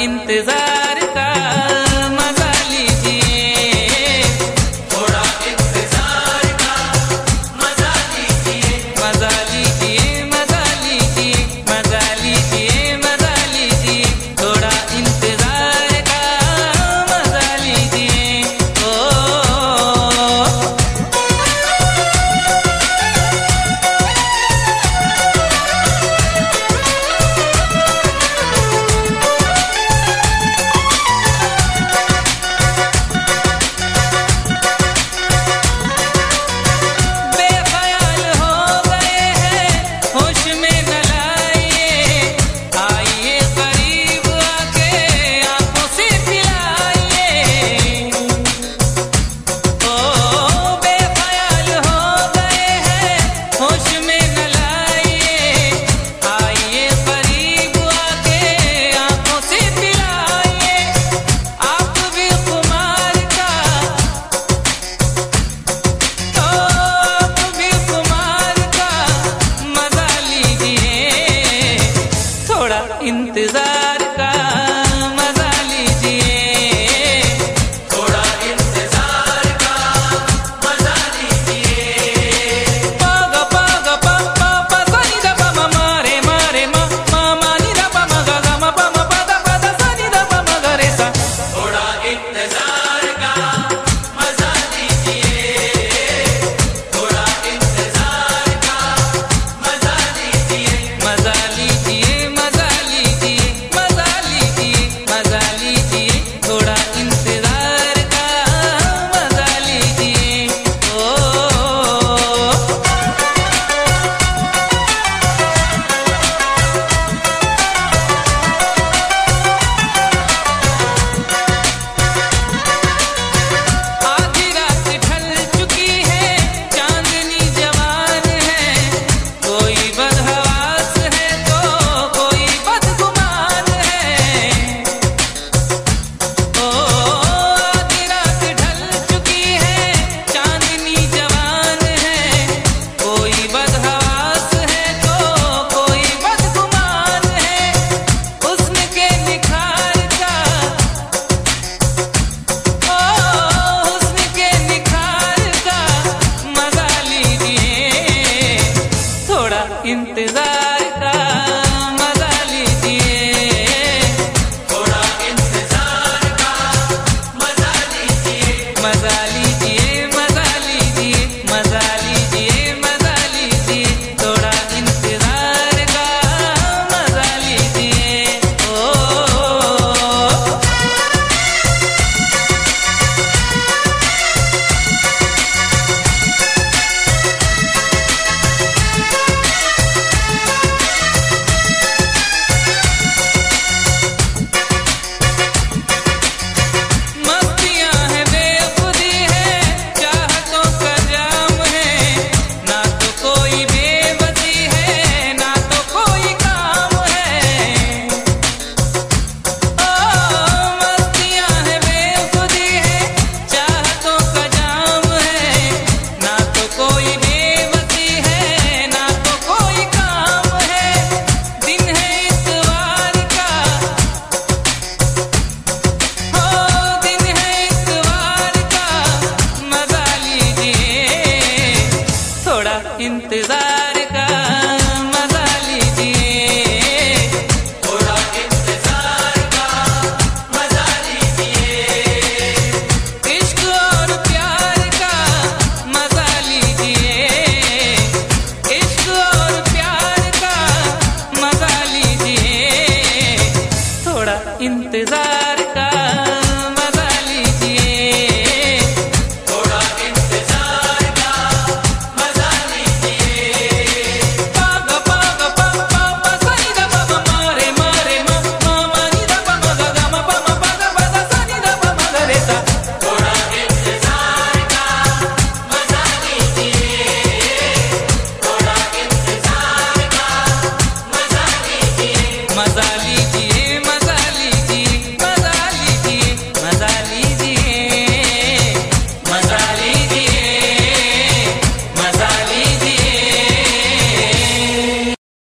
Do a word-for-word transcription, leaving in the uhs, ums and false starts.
इंतजार का मजा लीजिए, थोड़ा इंतजार का मजा लीजिए, मजा लीजिए, मजा लीजिए, मजा लीजिए, मजा लीजिए, थोड़ा इंतजार का मजा लीजिए। ओ इंतजार का मजा लीजिए, थोड़ा इंतजार का मजा लीजिए। पाग पाग पा पा पा सा नि दा पा मा मा रे मा रे मा मा मा नि दा पा मा गा गा मा पा मा पा दा पा दा सा नि दा पा मा गा रे सा। थोड़ा इंतजार का मजा लीजिए, थोड़ा इंतजार का मजा लीजिए, मजा लीजिए, मजा लीजिए, मजा लीजिए, मजा लीजिए, थोड़ा इंतजार का मजा लीजिए। ओ आधी रात ढल चुकी है, चांदनी जवान है, कोई बदहवास है तो कोई बदगुमान है। ओ आधी रात ढल चुकी है, चांदनी जवान है, कोई बदहवास है तो कोई बदगुमान है। हुस्न के निखार का, ओ हुस्न के निखार का मजा लीजिए, थोड़ा इंतजार का मजा लीजिए, थोड़ा इंतजार का मजा लीजिए, मजा लीजिए, मजा लीजिए, मजा लीजिए, मजा लीजिए, थोड़ा इंतजार का मजा लीजिए। ओ मस्तियां है, बेखुदी है, चाहतों का जाम है, ना तो कोई बेबसी है, ना तो कोई काम है। ओ मस्तियां है, बेखुदी है, चाहतों का जाम है, ना तो कोई बेबसी है, ना तो कोई काम है। दिन है इतवार का, हो दिन है इतवार का मजा लीजिए, थोड़ा इंतजार का मजा लीजिए, थोड़ा इंतजार का मजा लीजिए। इश्क और प्यार का मजा लीजिए, इश्क और प्यार का मजा लीजिए, थोड़ा इंतजार